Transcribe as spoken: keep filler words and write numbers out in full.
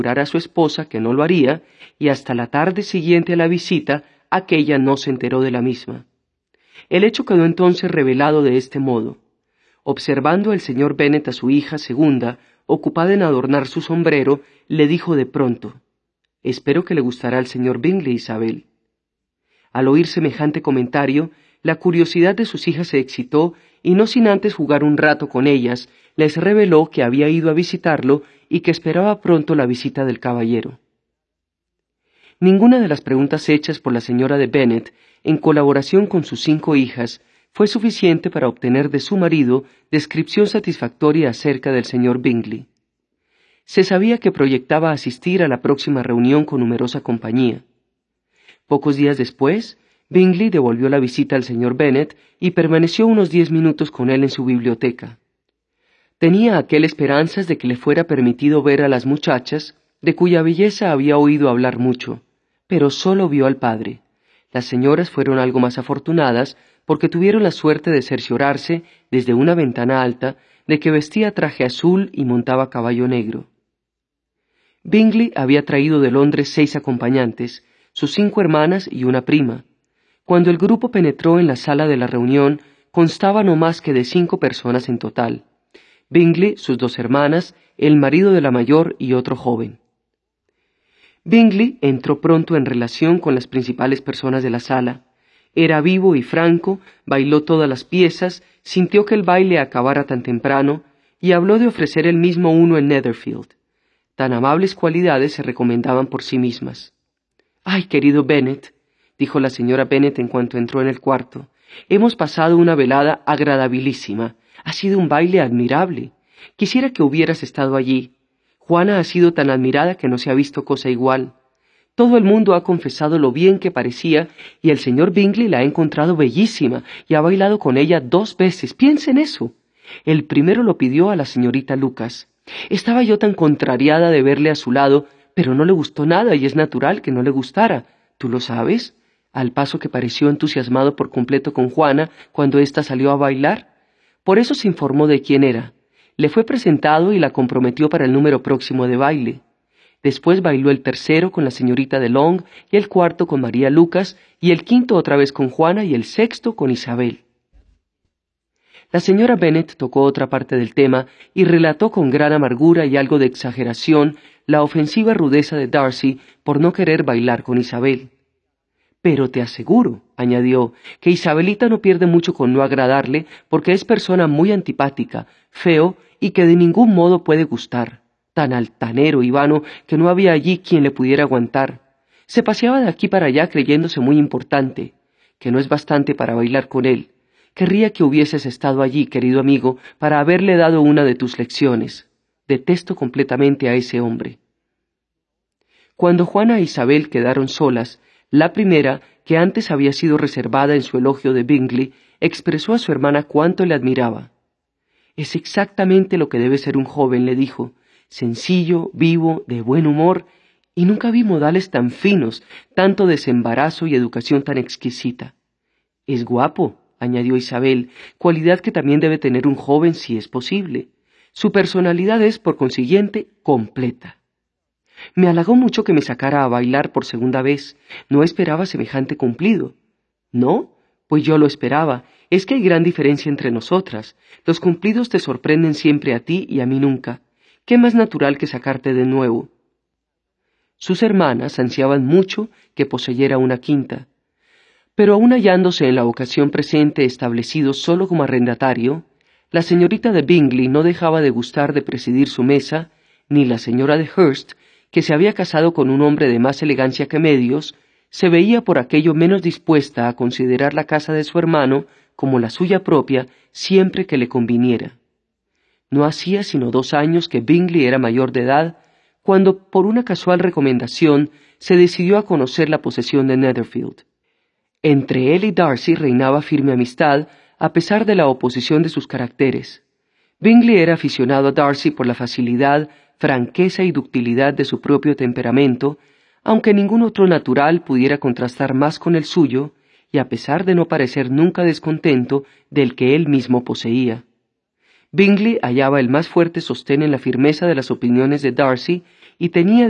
a su esposa que no lo haría, y hasta la tarde siguiente a la visita, aquella no se enteró de la misma. El hecho quedó entonces revelado de este modo. Observando el señor Bennet a su hija segunda, ocupada en adornar su sombrero, le dijo de pronto: «Espero que le gustará al señor Bingley, Isabel». Al oír semejante comentario, la curiosidad de sus hijas se excitó, y no sin antes jugar un rato con ellas, les reveló que había ido a visitarlo y que esperaba pronto la visita del caballero. Ninguna de las preguntas hechas por la señora de Bennet, en colaboración con sus cinco hijas, fue suficiente para obtener de su marido descripción satisfactoria acerca del señor Bingley. Se sabía que proyectaba asistir a la próxima reunión con numerosa compañía. Pocos días después, Bingley devolvió la visita al señor Bennet y permaneció unos diez minutos con él en su biblioteca. Tenía aquel esperanzas de que le fuera permitido ver a las muchachas, de cuya belleza había oído hablar mucho, pero solo vio al padre. Las señoras fueron algo más afortunadas, porque tuvieron la suerte de cerciorarse, desde una ventana alta, de que vestía traje azul y montaba caballo negro. Bingley había traído de Londres seis acompañantes, sus cinco hermanas y una prima. Cuando el grupo penetró en la sala de la reunión, constaba no más que de cinco personas en total: Bingley, sus dos hermanas, el marido de la mayor y otro joven. Bingley entró pronto en relación con las principales personas de la sala. Era vivo y franco, bailó todas las piezas, sintió que el baile acabara tan temprano, y habló de ofrecer él mismo uno en Netherfield. Tan amables cualidades se recomendaban por sí mismas. «Ay, querido Bennet», dijo la señora Bennet en cuanto entró en el cuarto, «hemos pasado una velada agradabilísima. Ha sido un baile admirable. Quisiera que hubieras estado allí. Juana ha sido tan admirada que no se ha visto cosa igual. Todo el mundo ha confesado lo bien que parecía, y el señor Bingley la ha encontrado bellísima y ha bailado con ella dos veces. Piensa en eso. El primero lo pidió a la señorita Lucas. Estaba yo tan contrariada de verle a su lado, pero no le gustó nada, y es natural que no le gustara. ¿Tú lo sabes? Al paso que pareció entusiasmado por completo con Juana cuando ésta salió a bailar. Por eso se informó de quién era. Le fue presentado y la comprometió para el número próximo de baile. Después bailó el tercero con la señorita de Long, y el cuarto con María Lucas, y el quinto otra vez con Juana, y el sexto con Isabel. La señora Bennet tocó otra parte del tema y relató con gran amargura y algo de exageración la ofensiva rudeza de Darcy por no querer bailar con Isabel. «Pero te aseguro», añadió, «que Isabelita no pierde mucho con no agradarle, porque es persona muy antipática, feo, y que de ningún modo puede gustar. Tan altanero y vano que no había allí quien le pudiera aguantar. Se paseaba de aquí para allá creyéndose muy importante, que no es bastante para bailar con él. Querría que hubieses estado allí, querido amigo, para haberle dado una de tus lecciones. Detesto completamente a ese hombre». Cuando Juana e Isabel quedaron solas, la primera, que antes había sido reservada en su elogio de Bingley, expresó a su hermana cuánto le admiraba. «Es exactamente lo que debe ser un joven», le dijo, «sencillo, vivo, de buen humor, y nunca vi modales tan finos, tanto desembarazo y educación tan exquisita». «Es guapo», añadió Isabel, cualidad que también debe tener un joven si es posible. Su personalidad es, por consiguiente, completa. «Me halagó mucho que me sacara a bailar por segunda vez. No esperaba semejante cumplido». «¿No? Pues yo lo esperaba. Es que hay gran diferencia entre nosotras. Los cumplidos te sorprenden siempre a ti y a mí nunca. ¿Qué más natural que sacarte de nuevo?» Sus hermanas ansiaban mucho que poseyera una quinta. Pero aun hallándose en la ocasión presente establecido solo como arrendatario, la señorita de Bingley no dejaba de gustar de presidir su mesa, ni la señora de Hurst, que se había casado con un hombre de más elegancia que medios, se veía por aquello menos dispuesta a considerar la casa de su hermano como la suya propia siempre que le conviniera. No hacía sino dos años que Bingley era mayor de edad, cuando, por una casual recomendación, se decidió a conocer la posesión de Netherfield. Entre él y Darcy reinaba firme amistad, a pesar de la oposición de sus caracteres. Bingley era aficionado a Darcy por la facilidad, franqueza y ductilidad de su propio temperamento, aunque ningún otro natural pudiera contrastar más con el suyo, y a pesar de no parecer nunca descontento del que él mismo poseía. Bingley hallaba el más fuerte sostén en la firmeza de las opiniones de Darcy y tenía